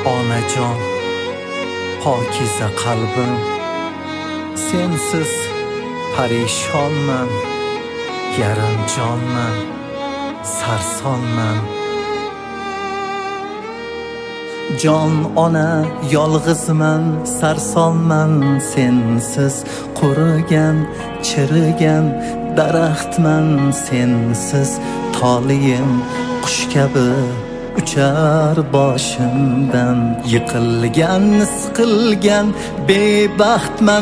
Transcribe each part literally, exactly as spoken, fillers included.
Onajon, pokiza qalbim, sensiz parishonman, yarim jonman, sarsonman. Jon ona, yolg'izman, sarsonman, sensiz qurigan, chirigan daraxtman, sensiz toliyim qush kabi uchar boshimdan. Yiqilgan, siqilgan bebaxtman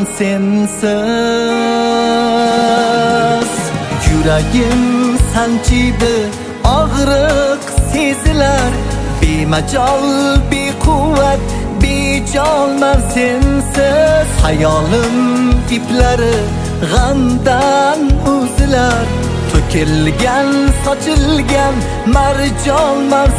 sensiz. Yuragim sanchiydi, og'riq sezilar, bemajol, bequvvat, bejonman sensiz. Hayolim iplari g'amdan uzilar, to'kilgan, sochilgan marjonman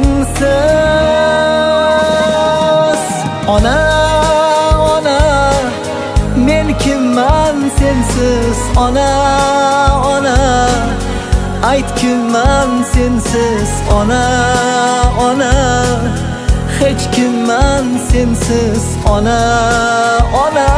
sensiz. Ona, ona, men kimman sensiz? Ona, ona, ayt kimman sensiz? Ona, ona, hech kimman sensiz? Ona, ona.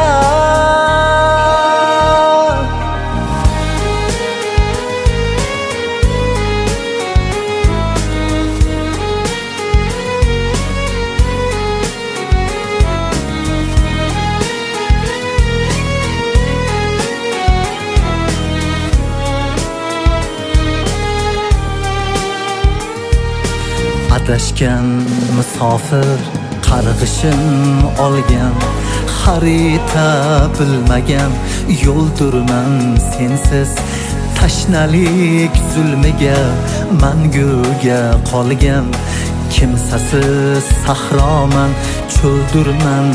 Adashgan musofir qarg'ishin olgan, xarita bilmagan yo'ldurman sensiz. Tashnalik zulmiga manguga qolgan, kimsasiz sahroman, cho'ldurman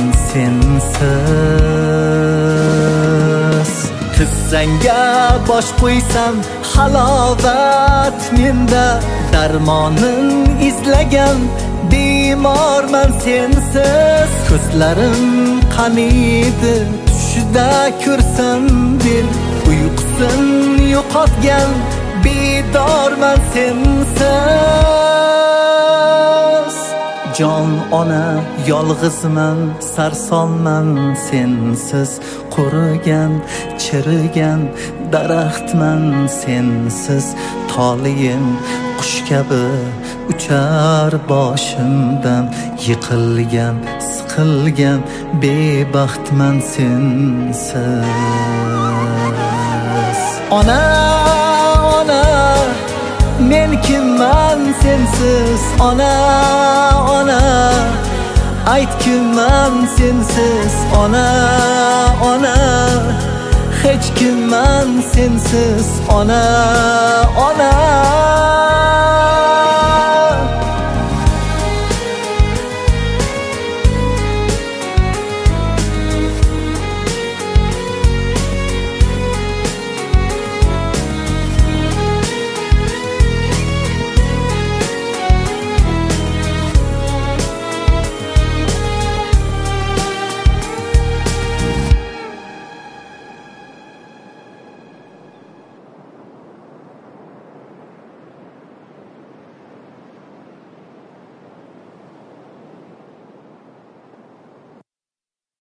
sensiz. Tizzangga bosh qo'ysam halovat menda, darmonin izlagan bemorman sensiz. Ko'zlarim qaniydi, tushida ko'rsam dil, uyqusin yo'qotgan bedorman sensiz. Jon ona, yolg'izman, sarsonman sensiz. Qurigan, chirigan daraxtman sensiz. Toliyim qush kabi uchar boshimdan. Yiqilgan, siqilgan bebaxtman sensiz. Ona, ona, men kimman sensiz? Ona, ona, ayt kimman sensiz? Ona, ona, hech kimman sensiz? Ona, ona.